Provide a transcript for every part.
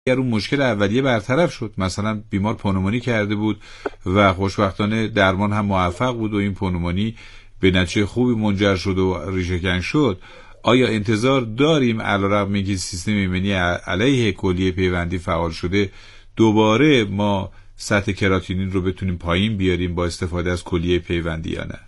اگر اون مشکل اولیه برطرف شد، مثلا بیمار پنومونی کرده بود و خوشبختانه درمان هم موفق بود و این پنومونی به نتیجه خوبی منجر شد و ریشه‌کن شد، آیا انتظار داریم علیرغم اینکه سیستم ایمنی علیه کلیه پیوندی فعال شده دوباره ما سطح کراتینین رو بتونیم پایین بیاریم با استفاده از کلیه پیوندی یا نه؟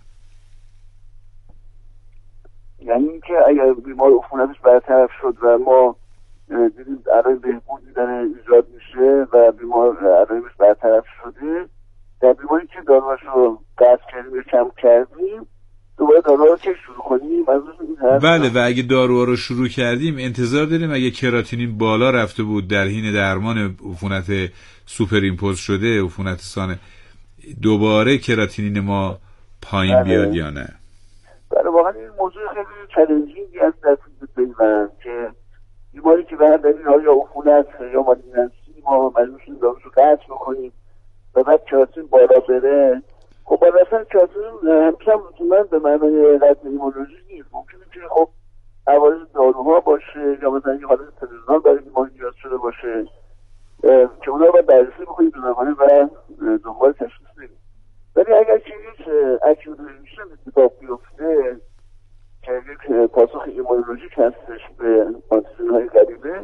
یعنی اینکه اگر بیمار عفونتش برطرف شد و ما دیدیم علائم بهبودی داره ایجاد میشه و بیمار علائمش برطرف شده، در بیماری که داروهاش رو قطع کردیم یا کم کردیم دوباره داروها رو که شروع کنیم. بله، و اگه داروها رو شروع کردیم انتظار داریم اگه کراتینین بالا رفته بود در حین درمان عفونت سوپر ایمپوز شده، عفونت سانه، دوباره کراتینین ما پایین بیاد یا نه؟ بله، واقعا این موضوع خیلی چالنجینگی است در پیوند که بیماری که به هر دلیل یا عفونت یا مالگنانسی ما مجبور شدیم داروش رو قطع بکنیم و بعد کراتین بالا بره. خب بالا رفتن کراتین همیشه لزوما به معنای قطع ایمونولوژی نیست. ممکنه که خب عوارض داروها باشه یا مثلا یه حالت تلویزیون برای بیماری ایجاد شده باشه که اونا رو باید بررسی بکنیم جداگانه و دنبال تشخیص بدیم. ولی اگر که یک اکیوت ریمیشن اتفاق بیفته که یک پاسخ ایمونولوژیک هستش به آنتیژن‌های غریبه،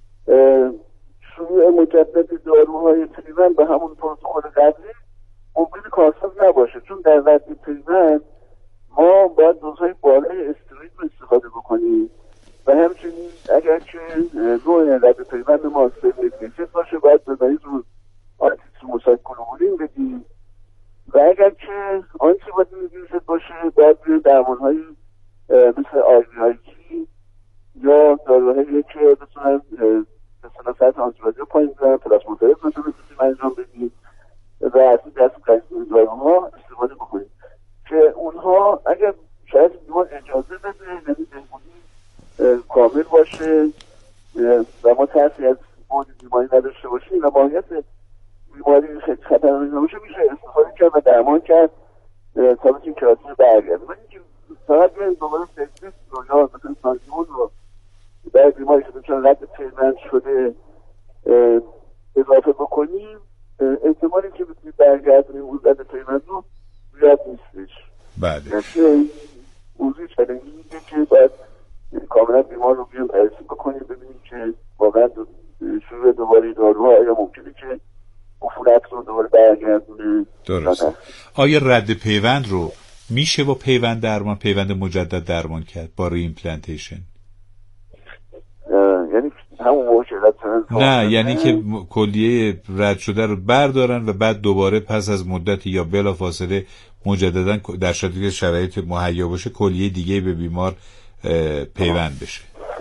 شروع مجدد داروهای پیوند به همون پروتکل قبلی ممکنه کارساز نباشه، چون در رد پیوند ما باید دوزهای بالای استروئید رو استفاده بکنیم و همچنین اگر که نوع رد پیوند ما سیبلیت باشه باید به مریض رو آنتیتروموسایکلوبولین بدیم و اگر که آنتیبادی میگیرد باشه باید روی درمان‌های مثل آیوی‌آی‌کی یا داروهایی که بتونن مثلا سطح آنتیبادی رو پایین بیارن، پلاسمودرز مثلا بتونیم انجام بدیم و از این دست داروها استفاده بکنیم که اونها اگر شاید بیمار اجازه بده یعنی بهبودی کامل باشه و ما ترسی از بود بیماری نداشته باشیم و ماهیت بیماری خیلی خطرناک نباشه میشه استفاده کرد و درمان کرد تا بتونیم کراتین برگرده. ولی اینکه فقط بیایم دوباره تکلیف رو یا مثلا سانتیمون رو برای بیماری که چون رد پیوند شده اضافه بکنیم، احتمالی که بتونیم برگردونیم اون رد پیوند رو زیاد نیستش. بله. یعنی موضوع چالنجیه که باید کاملا بیمار رو بیایم بررسی بکنیم ببینیم که واقعا شروع دوباره داروها آیا ممکنه که عفونت رو دوباره برگردونه. درست. آیا رد پیوند رو میشه با پیوند مجدد درمان کرد با ری ایمپلنتیشن؟ یعنی همون موقع نه، یعنی که کلیه رد شده رو بردارن و بعد دوباره پس از مدتی یا بلافاصله مجددا در شرایطی که شرایط مهیا باشه کلیه دیگه به بیمار پیوند بشه.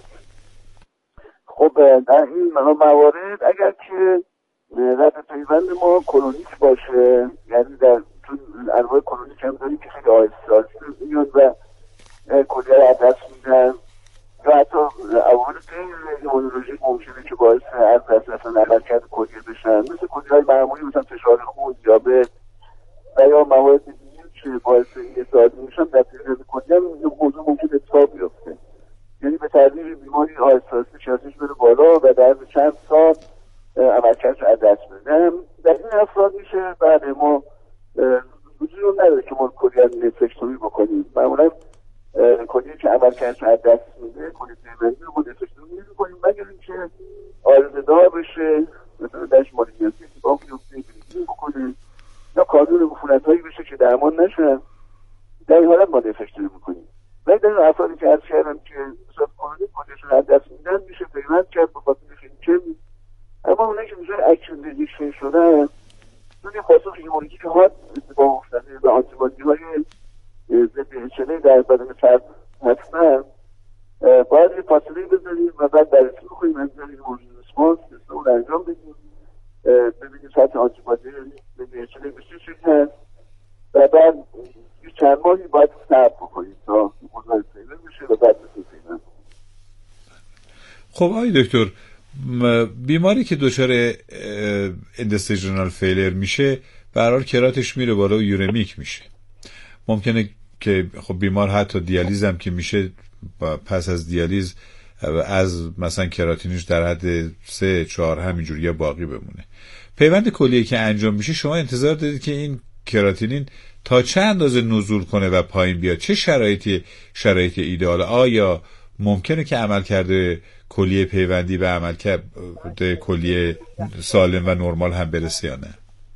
خب در این موارد اگر که رد پیوند ما کلونیک باشه، یعنی در چون انواع کلونیک هم داریم که خیلی آهسته میاد و کلیه رو از دست میدن یا حتی عوامل غیر ایمونولوژیک ممکنه که باعث از دست رفتن عملکرد کلیه بشن، مثل کلیه‌های معمولی مثلا فشار خون، دیابت و یا موارد دیگه که باعث استعاده میشن در پیوند کلیه موضوع ممکن اتفاق بیفته. یعنی به تدریج بیماری آهسته کراتینش بره بالا و در چند سال عملکردش از دست بده. در این افراد میشه بعد ما وجود رو نداره که ما کلیه نفرکتومی بکنیم. معمولا کلیه که عملکردش از دست میده کلیه پیوندی رو نفرکتومی نمی‌کنیم مگر اینکه عارضه دار بشه، مثلا درش مالگنانسی اتفاق بیفته بکنه یا کانون عفونت‌هایی بشه که درمان نشن، در این حالت ما نفرکتومی می‌کنیم. ولی در این افرادی که عرض کردم که صورت کلونیک کلیهشون از دست میدن میشه پیوند کرد به خاطر خیلی کمی. اما اونایی که میشه اکشن ریزیشن شدن چون یه پاسخ ایمونیکی که حاد اتفاق افتاده و آنتیبادی‌های ضد HLA در بدن فرد هستن باید یه فاصله بذاریم و بعد بررسی بکنیم از این موجود ریسپانس اون انجام بدیم ببینیم سطح آنتیبادی ضد HLA بشه چی هست و بعد یه چند ماهی باید صبر بکنیم تا موضوع پیدا بشه و بعد بسید. خب آقای دکتر، بیماری که دچار اندستیژنال فیلر میشه به هر حال کراتش میره بالا و یورمیک میشه. ممکنه که خب بیمار حتی دیالیز هم که میشه پس از دیالیز از مثلا کراتینش در حد 3-4 همینجوری باقی بمونه. پیوند کلیه که انجام میشه شما انتظار دارید که این کراتینین تا چه اندازه نزول کنه و پایین بیاد؟ چه شرایط ایدئال؟ آیا ممکنه که عملکرد کلیه پیوندی به عملکرد کلیه سالم و نرمال هم برسه یا نه؟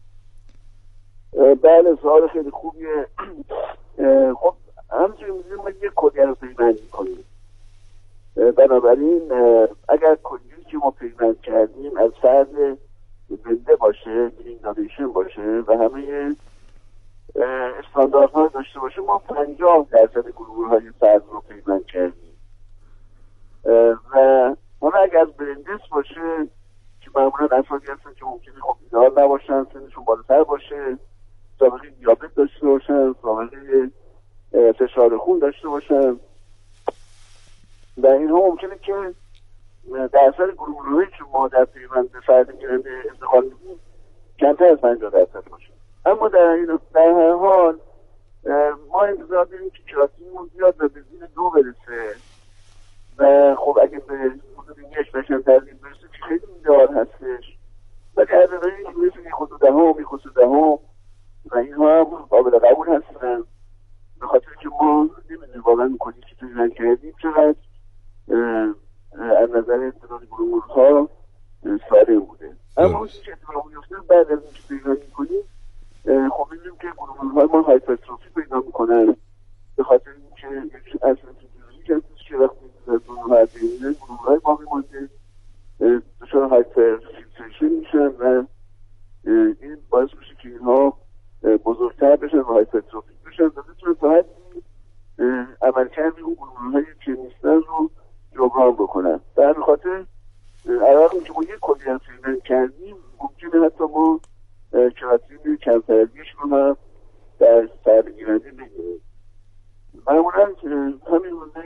بله، سوال خیلی خوبیه. خب همچنین می‌دونیم ما یک کلیه رو پیوند کنیم، بنابراین اگر کلیه‌ای که ما پیوند کردیم از فرد زنده باشه، گرین باشه و همه استانداردها داشته باشه، ما 50% گروه‌های فرد رو پیوند کردیم. و حالا اگر از برندس باشه که معمولا افرادی هستن که ممکنه خب ایدئال نباشن، سنشون بالاتر باشه، سابقه دیابت داشته باشن، سابقه فشار خون داشته باشن و اینها ممکنه که در اثر گروه‌هایی که ما در پیوند فرد گرنده انتقال میدیم کمتر از 50% باشه. اما در هر حال ما انتظار داریم که کراتینمون زیاد به زیر 2 برسه و خب اگه به حدود 1 بشن ترمیم برسه که خیلی ایدئال هستش و در دقیقی که برسه 1.10 و اینها هم قابل قبول هستن، به خاطر که ما نمیدونیم واقعا میکنیم که پیوند کردیم چقدر از نظر تعداد گروه‌ها سالم بوده. اما اون چیزی که اتفاق میفته بعد از اینکه پیوند میکنیم خب می‌بینیم که گروه‌های ما هایپرتروفی پیدا میکنن، به خاطر اینکه اصلا فیزیولوژیک هستش که وقتی گروه‌های باقی مانده دچار هایپرفیکسیشن میشن و این باعث میشه که اینها بزرگتر بشن و هایپرتروفی بشن و بتونن تا حدی عملکرد اون گروه‌هایی که نیستن رو جبران بکنن. در خاطر علاوه اینکه ما یک کلیه پیوند کردیم ممکنه حتی ما کراتین کمتر از 1 رو هم در فرد گیرنده بگیریم. معمولا همین حدود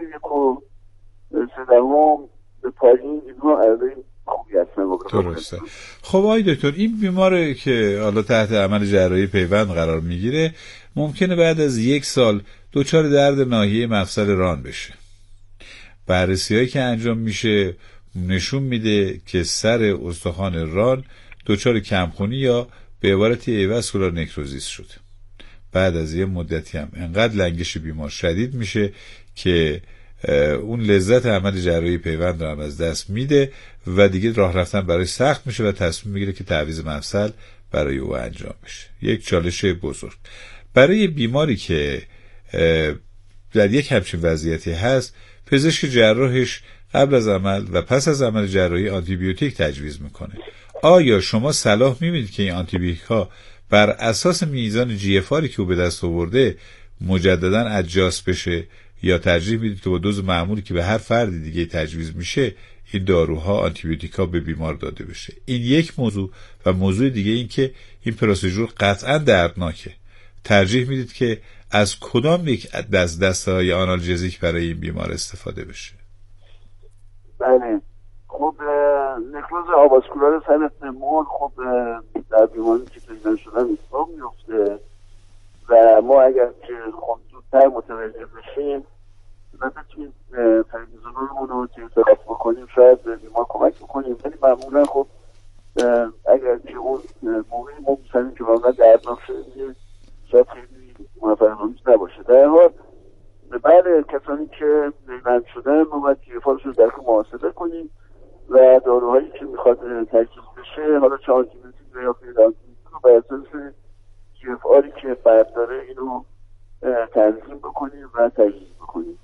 1.3 به پایین اینها عدد خوبی هستن. درسته. خب آقای دکتر، این بیماره که حالا تحت عمل جراحی پیوند قرار میگیره ممکنه بعد از 1 سال دچار درد ناحیه مفصل ران بشه. بررسی‌هایی که انجام میشه نشون میده که سر استخوان ران دچار کمخونی یا به عبارتی ایواسکولار نکروزیس شده. بعد از یه مدتی هم انقدر لنگش بیمار شدید میشه که اون لذت عمل جراحی پیوند رو هم از دست میده و دیگه راه رفتن برای سخت میشه و تصمیم میگیره که تعویض مفصل برای او انجام بشه. یک چالش بزرگ برای بیماری که در یک همچین وضعیتی هست. پزشک جراحش قبل از عمل و پس از عمل جراحی آنتی بیوتیک تجویز میکنه. آیا شما صلاح میبینید که این آنتی بیوتیک ها بر اساس میزان جی اف آری که او به دست آورده مجددا ادجاست بشه یا ترجیح میدید که با دوز معمولی که به هر فرد دیگه تجویز میشه این داروها آنتی بیوتیک ها به بیمار داده بشه؟ این یک موضوع. و موضوع دیگه این که این پروسیجور قطعا دردناکه. ترجیح میدید که از کدام یک دسته‌های آنالژزیک برای این بیمار استفاده بشه؟ بله، خب نکروز آواسکولار سنت مول خب در بیماری که پیدا شدن اتفاق میفته و ما اگر که خب زودتر متوجه بشیم و بتونیم پریدیزولونمون رو تیوتراف بکنیم شاید به بیمار کمک بکنیم، ولی معمولا خب اگر که اون موقعی ما می‌سنیم که واقعا دردناک شده شاید خیلی موفق‌آمیز نباشه. در حال بله، کسانی که پیوند شدن ما باید تیوفارش رو در محاسبه کنیم و داروهایی که میخواد تجویز بشه، حالا چه آنتیبیوتیک یا پیوند رو بر اساس تیوفاری که فرد داره اینو تنظیم بکنیم و تجویز بکنیم.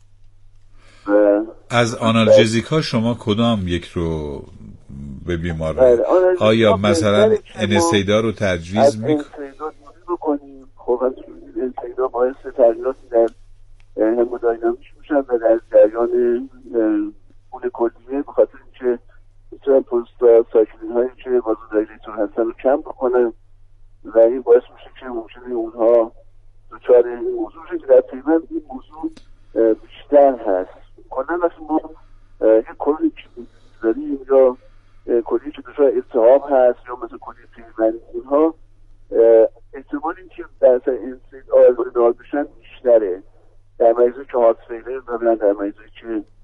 از آنالژزیک ها شما کدام یک رو به بیمار آیا مثلا انسیدا رو تجویز میکنید؟ انسیدا بکنیم. خب از انسیدا باعث تغییراتی در هموداینامیک میشن و در جریان خون کلیه به خاطر اینکه میتونن پروستاگلاندین هایی که وازودایلیتور هستن رو کم بکنن و این باعث میشه که ممکنه اونها دچار این موضوع که در پیوند این موضوع بیشتر هست. کلا وقتی ما یک کلی که داریم یا کلی که دچار التهاب هست یا مثل کلی پیوند، اینها احتمال این که در اثر انسید آلبومینال بشن بیشتره در مریضی که هارت فیلر دارن، در مریضی که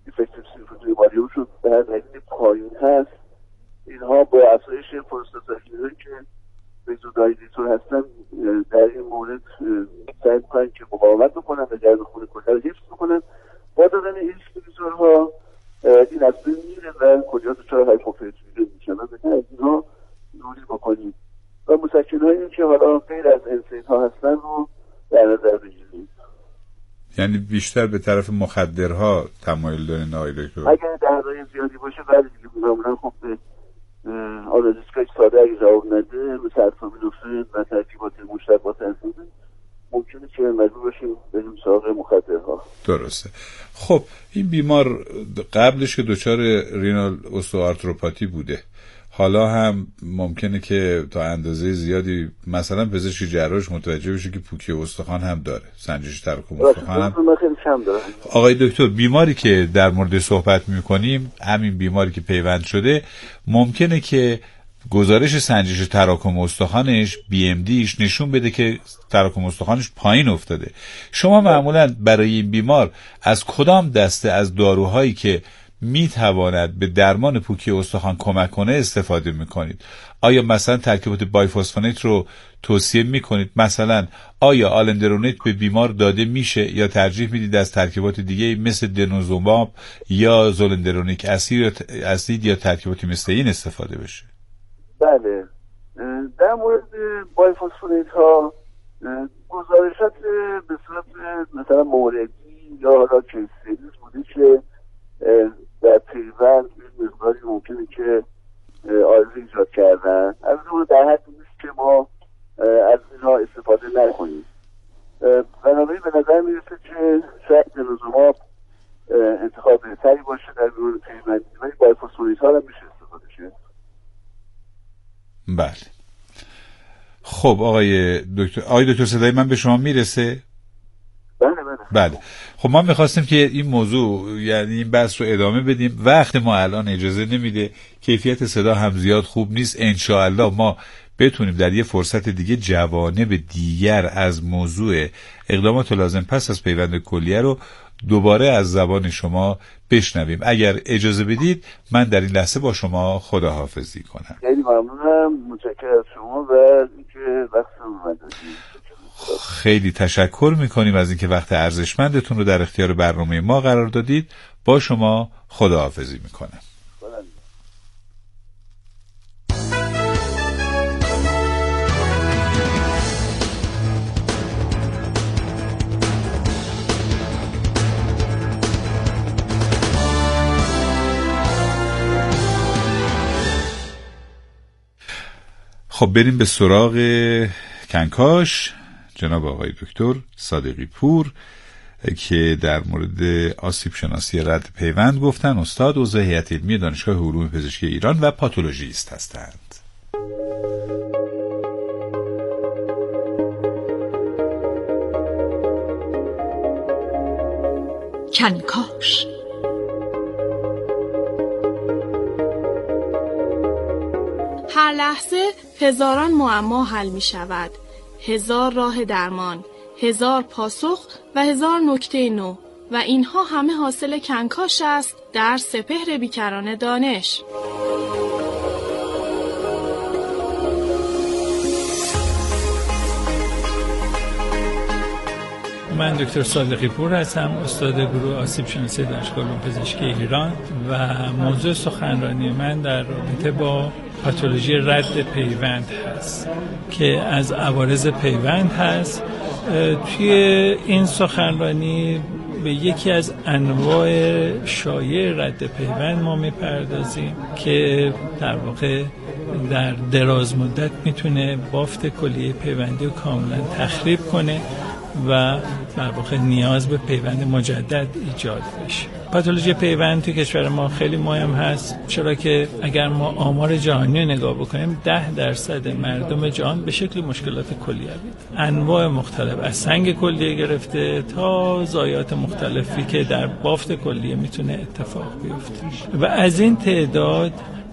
افکتیو سیمپتومی والیومشون به هر دلیل پایین هست، اینها با افزایش پروستاتاگلیندین که بنزودایلیتور هستن در این مورد سعی میکنن که مقاومت بکنن و جذب خون کلیه رو حفظ بکنن. با دادن این اینهیبیتورها این از بین میره و کلیه دچار هایپوپرفیوژن میشن و بهتر از اینها دوری بکنیم و مسکن‌هایی که حالا غیر از انسولین ها هستن رو در نظر بگیریم. یعنی بیشتر به طرف مخدرها تمایل دارین آقای دکتر؟ اگر دردهای زیادی باشه بعد دیگه معمولا خب به آنالژیسیکای ساده اگه جواب نده مثل اسپامینوفن و ترکیبات مشتقات انسولین ممکنه که مجبور باشیم بریم سراغ مخدرها. درسته. خب این بیمار قبلش که دچار رینال اوستئوآرتروپاتی بوده، حالا هم ممکنه که تا اندازه زیادی مثلا پزشک جراحش متوجه بشه که پوکی استخوان هم داره، سنجش تراکم استخوان هم داره. آقای دکتر، بیماری که در مورد صحبت می‌کنیم، همین بیماری که پیوند شده، ممکنه که گزارش سنجش تراکم استخوانش BMDش نشون بده که تراکم استخوانش پایین افتاده. شما معمولا برای این بیمار از کدام دسته از داروهایی که میتواند به درمان پوکی استخوان کمک کنه استفاده میکنید؟ آیا مثلا ترکیبات بایفوسفونات رو توصیه میکنید؟ مثلا آیا آلندرونیت به بیمار داده میشه یا ترجیح میدید از ترکیبات دیگه مثل دنوزوماب یا زولندرونیک اسید یا ترکیباتی مثل این استفاده بشه؟ بله، در مورد بایفوسفونات ها گزارشات به صورت مثلا موردی یا حالا کیسیریز بوده که در پیوند مقداری ممکنه که آرزو ایجاد کردن. از اون در حد نیست که ما از اینها استفاده نکنیم. بنابراین به نظر میرسه که شاید دنوزوماب انتخاب بهتری باشه در مورد پیوندی، ولی بایفوسفونات ها هم میشه استفاده شه. بله. خب آقای دکتر صدای من به شما میرسه؟ بله. خب ما میخواستیم که این موضوع، یعنی این بحث رو ادامه بدیم. وقت ما الان اجازه نمیده، کیفیت صدا هم زیاد خوب نیست. انشاءالله ما بتونیم در یه فرصت دیگه جوانب دیگر از موضوع اقدامات لازم پس از پیوند کلیه رو دوباره از زبان شما بشنویم. اگر اجازه بدید من در این لحظه با شما خداحافظی کنم. خیلی ممنونم، متشکرم از شما و اینکه وقتتون رو دادید. خیلی تشکر میکنیم از اینکه وقت ارزشمندتون رو در اختیار برنامه ما قرار دادید. با شما خداحافظی میکنم. خب بریم به سراغ کنکاش. جناب آقای دکتر صادقی پور که در مورد آسیب شناسی رد پیوند گفتن، استاد عضو هیئت علمی دانشگاه علوم پزشکی ایران و پاتولوژیست هستند. کنکاش. هر لحظه هزاران معما حل می شود، هزار راه درمان، هزار پاسخ و هزار نکته نو، و اینها همه حاصل کنکاش است در سپهر بیکران دانش. من دکتر صادقی پور هستم، استاد گروه آسیب شناسی دانشگاه علوم پزشکی ایران و موضوع سخنرانی من در رابطه با پاتولوژی رد پیوند هست که از عوارض پیوند هست. توی این سخنرانی به یکی از انواع شایع رد پیوند ما میپردازیم که در واقع در دراز مدت میتونه بافت کلیه پیوندی رو کاملا تخریب کنه و در واقع نیاز به پیوند مجدد ایجاد بشه. پاتولوژی پیوند توی کشور ما خیلی مهم هست، چرا که اگر ما آمار جهانی رو نگاه بکنیم 10% مردم جهان به شکل مشکلات کلیوی انواع مختلف از سنگ کلیه گرفته تا ضایعات مختلفی که در بافت کلیه میتونه اتفاق بیفته و از این تعداد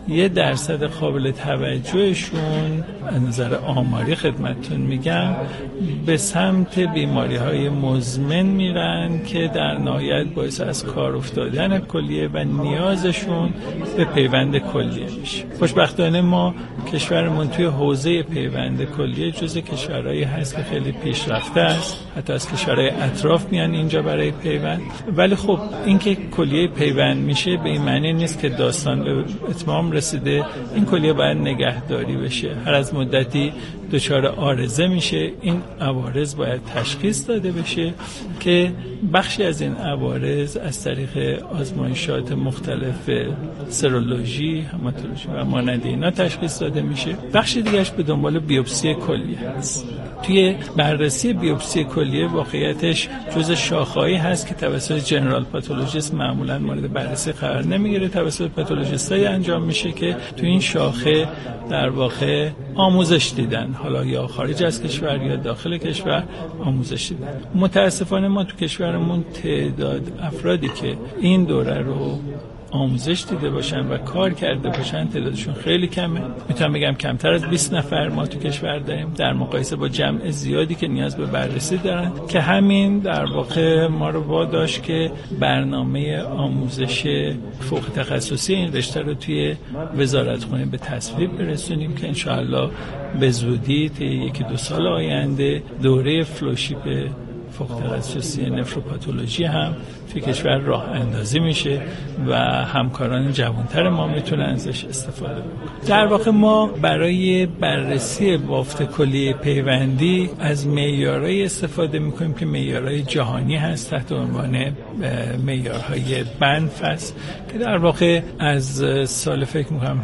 1% قابل توجهشون از نظر آماری خدمتتون میگم به سمت بیماری‌های مزمن میرن که در نهایت باعث از کار افتادن کلیه و نیازشون به پیوند کلیه میشه. خوشبختانه ما کشورمون توی حوزه پیوند کلیه جزو کشورهایی هست که خیلی پیشرفته است، حتی از کشورهای اطراف میان اینجا برای پیوند. ولی خب اینکه کلیه پیوند میشه به این معنی نیست که داستان به اتمام رسیده. این کلیه باید نگهداری بشه، هر از مدتی دچار عارضه میشه، این عوارض باید تشخیص داده بشه که بخشی از این عوارض از طریق آزمایشات مختلف سرولوژی، هماتولوژی و مانند اینا تشخیص داده میشه. بخش دیگهش به دنبال بیوپسی کلیه هست. توی بررسی بیوپسی کلیه واقعیتش جزء شاخه‌ای هست که توسط جنرال پاتولوژیست معمولا مورد بررسی قرار نمیگیره، توسط پاتولوژیستای انجام میشه که تو این شاخه در واقع آموزش دیدن، حالا یا خارج از کشور یا داخل کشور آموزش دیدن. متاسفانه ما تو کشورمون تعداد افرادی که این دوره رو آموزش دیده باشن و کار کرده باشن تعدادشون خیلی کمه. میتونم بگم کمتر از 20 نفر ما تو کشور داریم در مقایسه با جمع زیادی که نیاز به بررسی دارن، که همین در واقع ما رو واداشت که برنامه آموزش فوق تخصصی این رشته رو توی وزارتخونه به تصویب برسونیم که انشاءالله به زودی طی 1-2 سال آینده دوره فلوشیپ فوق تخصصی نفروپاتولوژی هم توی کشور راه اندازی میشه و همکاران جوانتر ما میتونن ازش استفاده بکنن. در واقع ما برای بررسی بافت کلیه پیوندی از معیارهای استفاده میکنیم که معیارهای جهانی هست تحت عنوان معیارهای بنف است که در واقع از سال فکر میکنم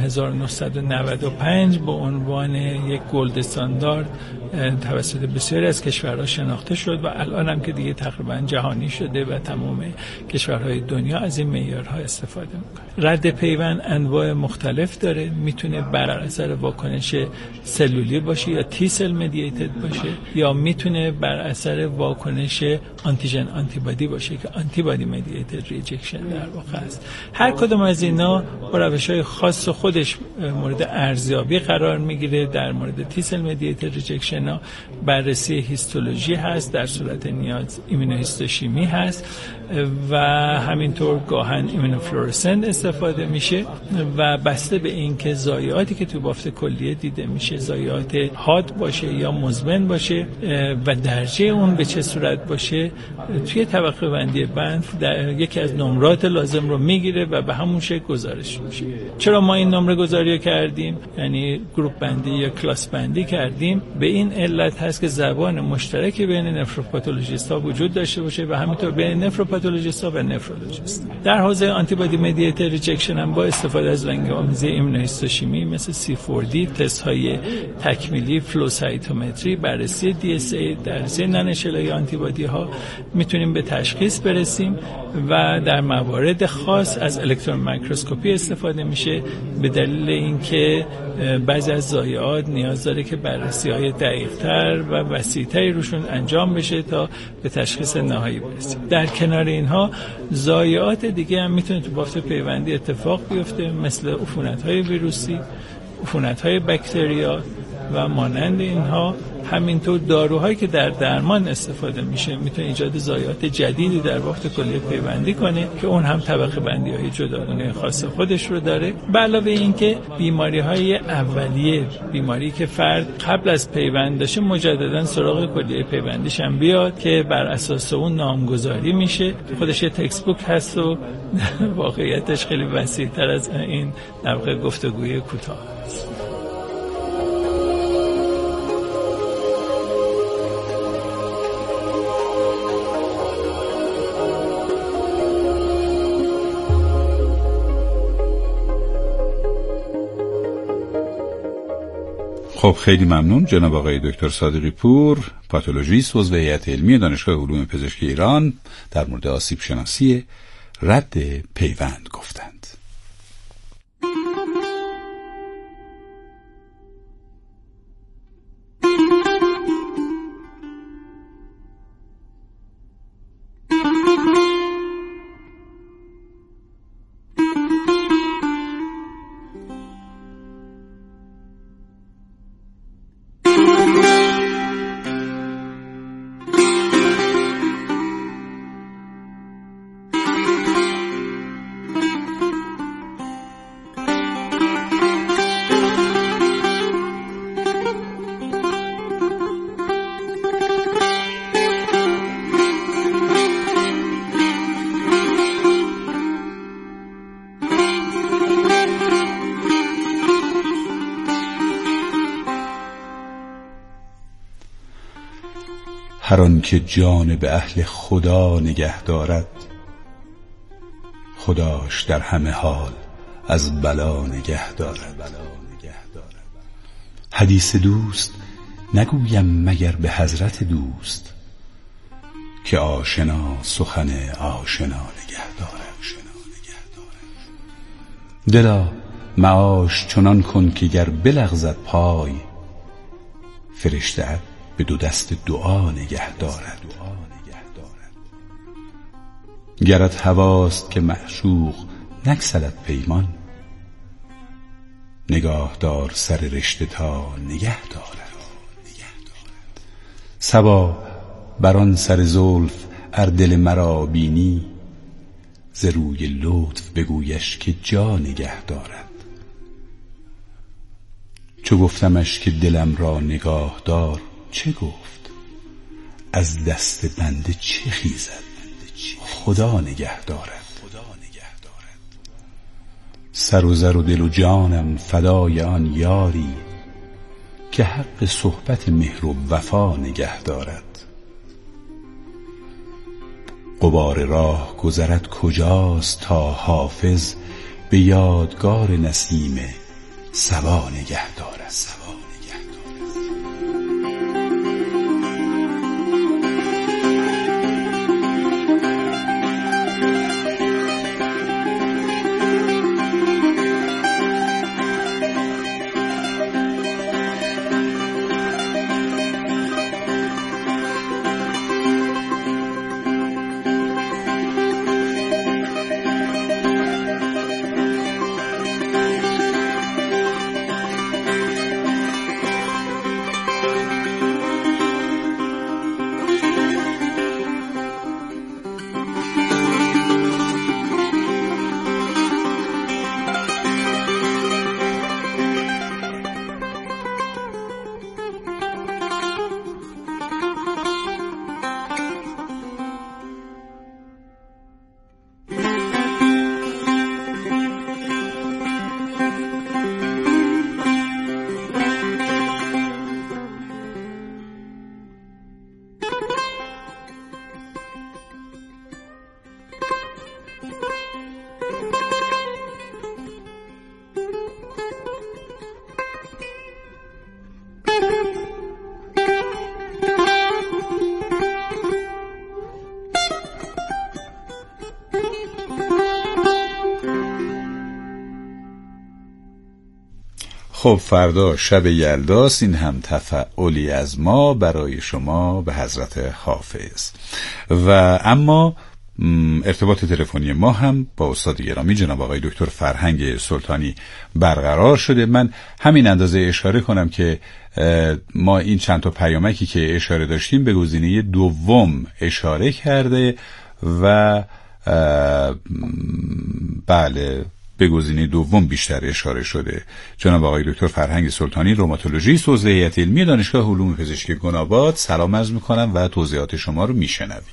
1995 به عنوان یک گلد استاندارد توسط بسیاری از کشورها شناخته شد و الان هم که دیگه تقریبا جهانی شده و تمام کشورهای دنیا از این معیارها استفاده میکنه. رد پیوند انواع مختلف داره، میتونه بر اثر واکنش سلولی باشه یا تی سل مدییتد باشه، یا میتونه بر اثر واکنش آنتیژن آنتیبادی باشه که آنتیبادی مدییتد ریجکشن در واقع است. هر کدوم از اینا با روش‌های خاص خودش مورد ارزیابی قرار میگیره. در مورد تی سل مدییتد ریجکشن بررسی هیستولوژی هست، در صورت نیاز ایمونوهیستوشیمی هست و همینطور گاهن ایمونوفلورسنت استفاده میشه و بسته به اینکه ضایعاتی که تو بافت کلیه دیده میشه ضایعات حاد باشه یا مزمن باشه و درجه اون به چه صورت باشه، توی طبقه بندی بنف یکی از نمرات لازم رو میگیره و به همون شکل گزارش میشه. چرا ما این نمره گذاری کردیم، یعنی گروپ بندی یا کلاس بندی کردیم؟ به این علت هست که زبان مشترکی بین نفروپاتولوژیست‌ها وجود داشته باشه و همینطور بین نفروپاتولوژیست‌ها و نفرولوژیست. در حوزه آنتیبادی مدییتد ریجکشن هم با استفاده از رنگ‌آمیزی ایمونوهیستوشیمی مثل C4D، تست‌های تکمیلی، فلو سایتومتری، بررسی DSA، درسی نانشلای آنتیبادی‌ها میتونیم به تشخیص برسیم و در موارد خاص از الکترون میکروسکوپی استفاده میشه به دلیل اینکه بعضی از ضایعات نیاز داره که بررسی‌های دقیق‌تر و وسیع‌تری روشون انجام بشه تا به تشخیص نهایی برسیم. در کنار اینها ضایعات دیگه هم میتونه تو بافت پیوندی اتفاق بیفته، مثل عفونت‌های ویروسی، عفونت‌های بکتریا و مانند اینها. همینطور داروهایی که در درمان استفاده میشه میتونه ایجاد ضایعات جدیدی در بافت کلیه پیوندی کنه که اون هم طبقه بندی‌های جداگانه خاص خودش رو داره. به علاوه اینکه بیماری‌های اولیه، بیماری که فرد قبل از پیوند داشته مجددا سراغ کلیه پیوندیش هم بیاد که بر اساس اون نامگذاری میشه. خودش یه تکست بوک هست و واقعیتش خیلی وسیع‌تر از این در واقع گفتگوی کوتاه است. خب خیلی ممنون جناب آقای دکتر صادقی پور، پاتولوژیست عضو هیئت علمی دانشگاه علوم پزشکی ایران، در مورد آسیب شناسی رد پیوند گفتند. هر آن که جان به اهل خدا نگه دارد، خداش در همه حال از بلا نگه دارد. حدیث دوست نگویم مگر به حضرت دوست، که آشنا سخن آشنا نگه دارد. دلا معاش چنان کن که گر بلغزد پای، فرشته به دو دست دعا نگه دارد. گرت هواست که معشوق نگسلد پیمان، نگاه دار سر رشته تا نگه دارد. صبا بر آن سر زلف ار دل مرا بینی، ز روی لطف بگویش که جا نگه دارد. چو گفتمش که دلم را نگاه دار، چه گفت؟ از دست بنده چه خیزد؟ خدا نگه دارد. سر و زر و دل و جانم فدای آن یاری، که حق صحبت مهر و وفا نگه دارد. غبار راه گذرد کجاست تا حافظ، به یادگار نسیم صبا نگه دارد. خب فردا شب یلداست، این هم تفعلی از ما برای شما به حضرت حافظ. و اما ارتباط تلفنی ما هم با استاد گرامی جناب آقای دکتر فرهنگ سلطانی برقرار شده. من همین اندازه اشاره کنم که ما این چند تا پیامکی که اشاره داشتیم به گزینه دوم اشاره کرده و بله به گزینه دوم بیشتر اشاره شده. جناب آقای دکتر فرهنگ سلطانی، روماتولوژیست عضو هیئت علمی دانشگاه علوم پزشکی گناباد، سلام عرض می‌کنم و توضیحات شما رو میشنویم.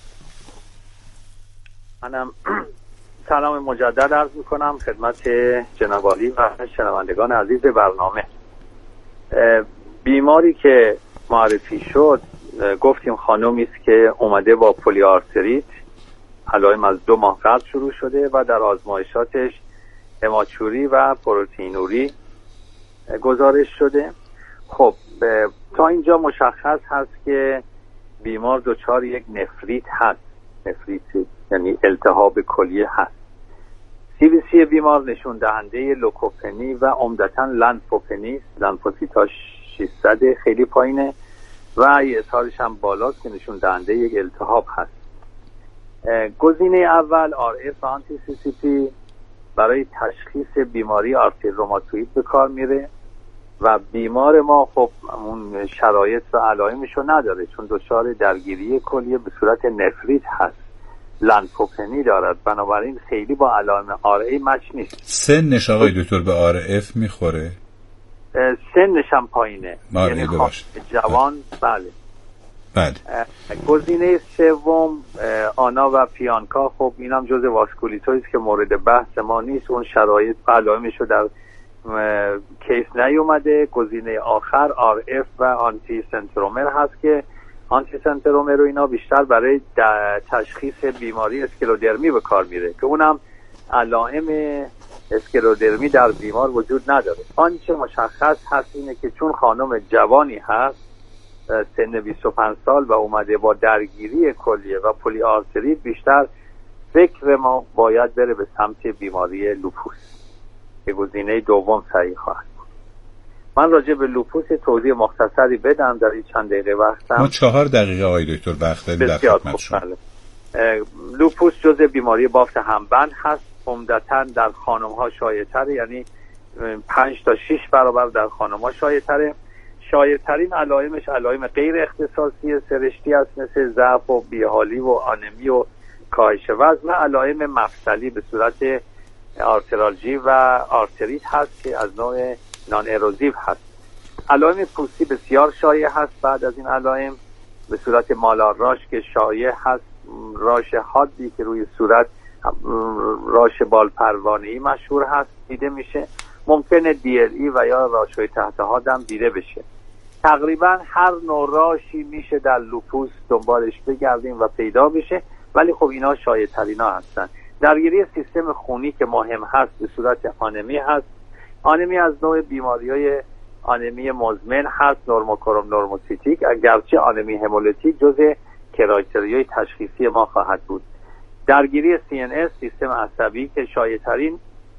منم سلام مجدد عرض می‌کنم خدمت جناب عالی و شنوندگان عزیز برنامه. بیماری که معرفی شد گفتیم خانومی است که اومده با پلی‌آرتریت، علائم از 2 ماه قبل شروع شده و در آزمایشاتش هماچوری و پروتئینوری گزارش شده. خب تا اینجا مشخص هست که بیمار دچار یک نفریت هست، نفریت یعنی التهاب کلیه هست. CBC بیمار نشون دهنده لوکوپنی و عمدتاً لنفوپنی، لنفوسیتاش 600 خیلی پایینه و اسهالش هم بالاست که نشون دهنده یک التهاب هست. گزینه اول RF و آنتی CCP برای تشخیص بیماری آرتری روماتوئید به کار میره و بیمار ما خب اون شرایط و علائمشو نداره چون دچار درگیری کلیه به صورت نفریت هست، لنفوپنی دارد، بنابراین خیلی با علائم RA مچ نیست. سنش آقای دکتر به RF میخوره؟ سنش هم پایینه، یعنی جوان. بله. گزینه سوم آنا و پیانکا، خب این هم جز واسکولیتویی که مورد بحث ما نیست، اون شرایط و علائمشو در کیس نیومده. گزینه آخر RF و آنتی سنترومر هست که آنتی سنترومر و اینا بیشتر برای تشخیص بیماری اسکلودرمی به کار میره که اونم علائم اسکلودرمی در بیمار وجود نداره. آنچه مشخص هست اینه که چون خانم جوانی هست سن 25 سال و اومده با درگیری کلیه و پلی آرتریت، بیشتر فکر ما باید بره به سمت بیماری لوپوس که گزینه دوم صحیح خواهد بود. من راجع به لوپوس توضیح مختصری بدم در این چند دقیقه وقتم. ما 4 دقیقه آقای دکتر وقت داریم در خدمت شما. لوپوس جزء بیماری بافت همبند هست، عمدتاً در خانم‌ها شایع‌تره، یعنی 5 تا 6 برابر در خانم‌ها شایع‌تره. شایع‌ترین علائمش علائم غیر اختصاصی سرشتی است، مثل ضعف و بیحالی و آنمی و کاهش وزن، و علائم مفصلی به صورت آرترالژی و آرتریت هست که از نوع نان اروزیو هست. علائم پوستی بسیار شایع هست. بعد از این علائم به صورت مالار راش که شایع هست، راش حادی که روی صورت راش بال پروانه‌ای مشهور هست دیده میشه. ممکنه DLE و یا راش‌های تحت حاد هم دیده بشه. تقریبا هر نوع راشی میشه در لوپوس دنبالش بگردیم و پیدا بشه، ولی خب اینا شایع ترینا هستن. درگیری سیستم خونی که مهم هست به صورت آنمی هست. آنمی از نوع بیماری‌های آنمی مزمن هست، نورموکروم نورموسیتیک، اگرچه آنمی همولیتیک جزء کرایتریای تشخیصی ما خواهد بود. درگیری CNS سیستم عصبی که شایع‌ترین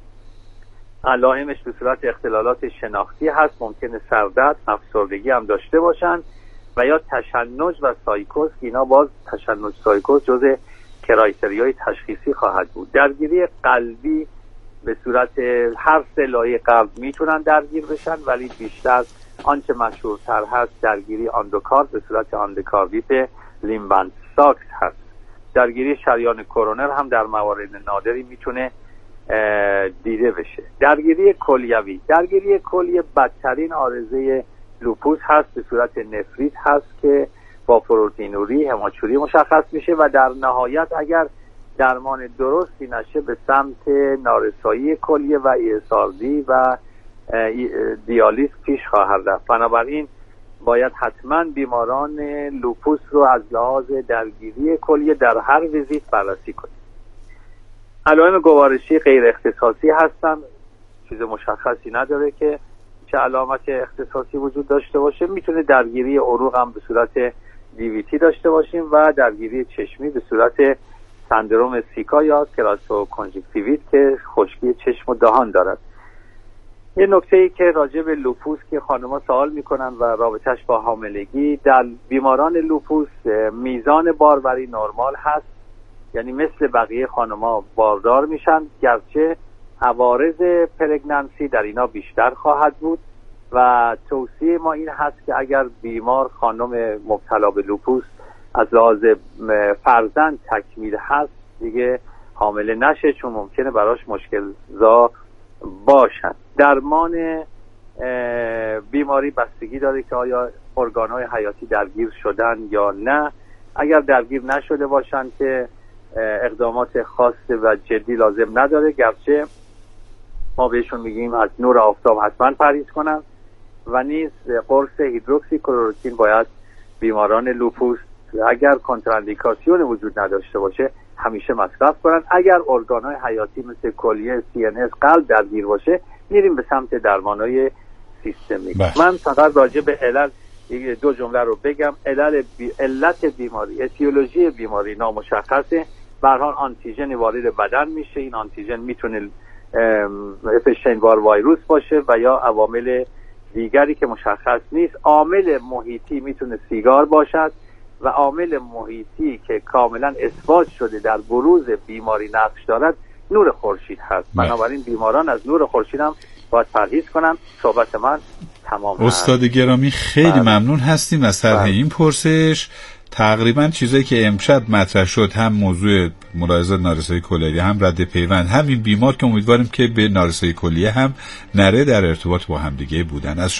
علائمش به صورت اختلالات شناختی هست، ممکنه سردرد، افسردگی هم داشته باشن، و یا تشنج و سایکوز، اینا باز تشنج سایکوز جزء کرایتریای تشخیصی خواهد بود. درگیری قلبی به صورت هر سه لایه قلب میتونن درگیر بشن، ولی بیشتر آنچه مشهورتر هست درگیری اندوکارد به صورت اندوکاردیت لیمباند ساکس هست. درگیری شریان کرونر هم در موارد نادری میتونه دیده بشه. درگیری کلیوی، درگیری کلیه بدترین عارضه لوپوس هست، به صورت نفریت هست که با پروتئینوری هماچوری مشخص میشه، و در نهایت اگر درمان درستی نشه به سمت نارسایی کلیه و ESRD و دیالیز پیش خواهد رفت. بنابراین باید حتما بیماران لوپوس رو از لحاظ درگیری کلیه در هر ویزیت بررسی کنیم. علائم گوارشی غیر اختصاصی هستن، چیز مشخصی نداره که چه علامت اختصاصی وجود داشته باشه. میتونه درگیری عروق هم به صورت DVT داشته باشیم و درگیری چشمی به صورت سندروم سیکا یا کراتو کنجکتیویت که خشکی چشم و دهان دارد. یه نکته‌ای که راجع به لوپوس که خانم‌ها سوال میکنن و رابطش با حاملگی، در بیماران لوپوس میزان باروری نرمال هست، یعنی مثل بقیه خانم‌ها باردار میشن، گرچه عوارض پرگنانسی در اینا بیشتر خواهد بود، و توصیه ما این هست که اگر بیمار خانم مبتلا به لوپوس از لحاظ فرزند تکمیل هست دیگه حامله نشه، چون ممکنه براش مشکل زا باشد. درمان بیماری بستگی داره که آیا ارگان‌های حیاتی درگیر شدن یا نه. اگر درگیر نشده باشن که اقدامات خاص و جدی لازم نداره، گرچه ما بهشون میگیم از نور آفتاب حتما پرهیز کنن، و نیز قرص هیدروکسی کلروکین باید بیماران لوپوس اگر کنتراندیکاسیون وجود نداشته باشه همیشه مصرف کنن. اگر ارگان‌های حیاتی مثل کلیه، CNS، قلب درگیر باشه میریم به سمت درمان‌های سیستمیک. من فقط راجع به علل 2 جمله رو بگم. علت بیماری، اتیولوژی بیماری نامشخصه. به هر حال آنتیژن وارد بدن میشه، این آنتیژن میتونه اپشتین بار ویروس باشه و یا عوامل دیگری که مشخص نیست. عامل محیطی میتونه سیگار باشد، و عامل محیطی که کاملا اثبات شده در بروز بیماری نقش دارد نور خورشید هست. بنابراین بیماران از نور خورشید هم باید پرهیز کنن. صحبت من تمام. استاد گرامی خیلی ممنون هستیم از طرح این پرسش. تقریبا چیزایی که امشب مطرح شد، هم موضوع ملاحظات نارسایی کلیه، هم رد پیوند، هم این بیمار که امیدواریم که به نارسایی کلیه هم نره، در ارتباط با هم دیگه بودن. از